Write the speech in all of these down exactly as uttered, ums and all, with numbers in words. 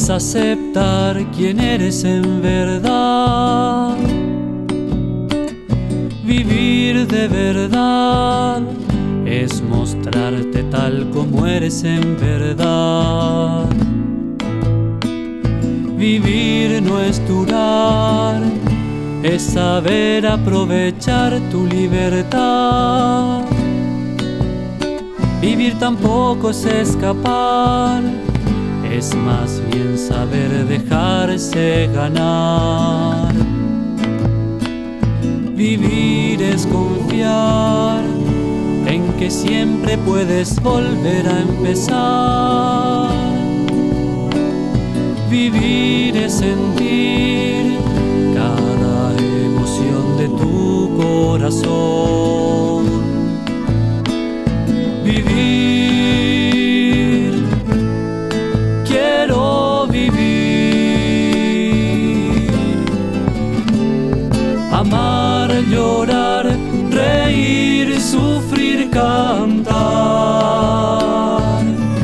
es aceptar quién eres en verdad. Vivir de verdad es mostrarte tal como eres en verdad. Vivir no es durar, es saber aprovechar tu libertad. Vivir tampoco es escapar, es más bien saber dejarse ganar. Vivir es confiar en que siempre puedes volver a empezar. Vivir es sentir cada emoción de tu corazón. Vivir, quiero vivir. Amar, llorar, reír, sufrir, cantar.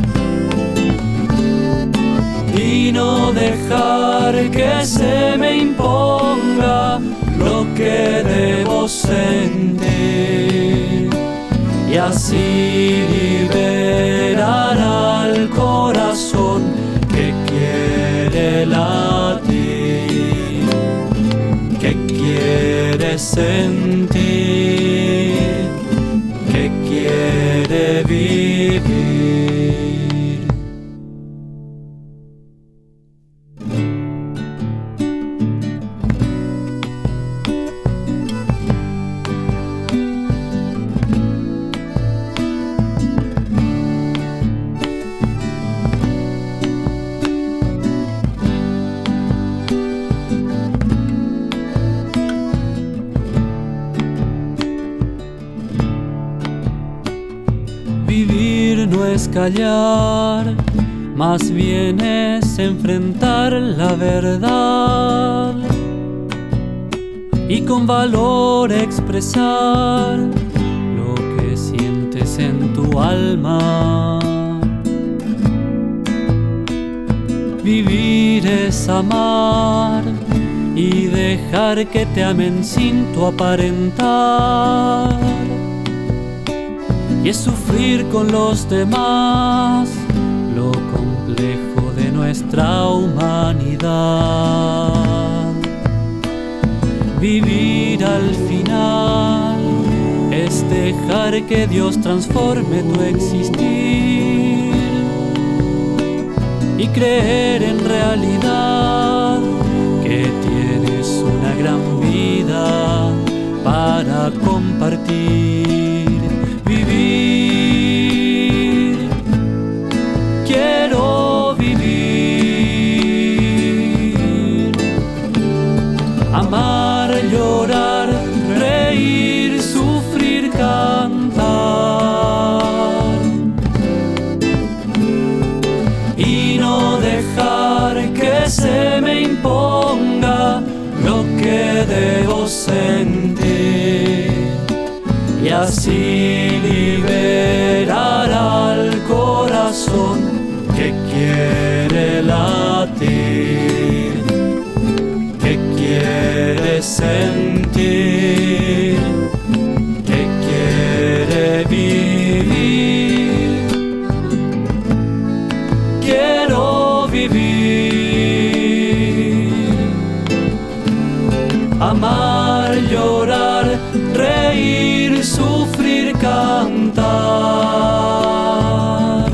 Y no dejar que se me imponga lo que debo sentir. Y así liberar al corazón que quiere latir, que quiere sentir, que quiere vivir. Vivir no es callar, más bien es enfrentar la verdad y con valor expresar lo que sientes en tu alma. Vivir es amar y dejar que te amen sin tu aparentar. Y es sufrir con los demás lo complejo de nuestra humanidad. Vivir al final es dejar que Dios transforme tu existir y creer en realidad que tienes una gran vida para compartir. Vivir, quiero vivir. Amar, llorar, reír, sufrir, cantar. Y no dejar que se me imponga lo que debo sentir. Y así liberar al corazón que quiere latir, que quiere sentir, que quiere vivir. Quiero vivir. Amar, llorar, reír, sufrir, cantar.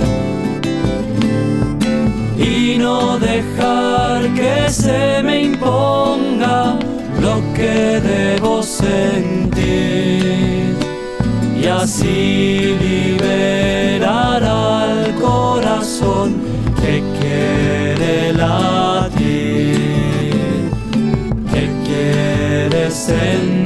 Y no dejar que se me imponga lo que debo sentir. Y así liberar al corazón que quiere latir, que quiere sentir.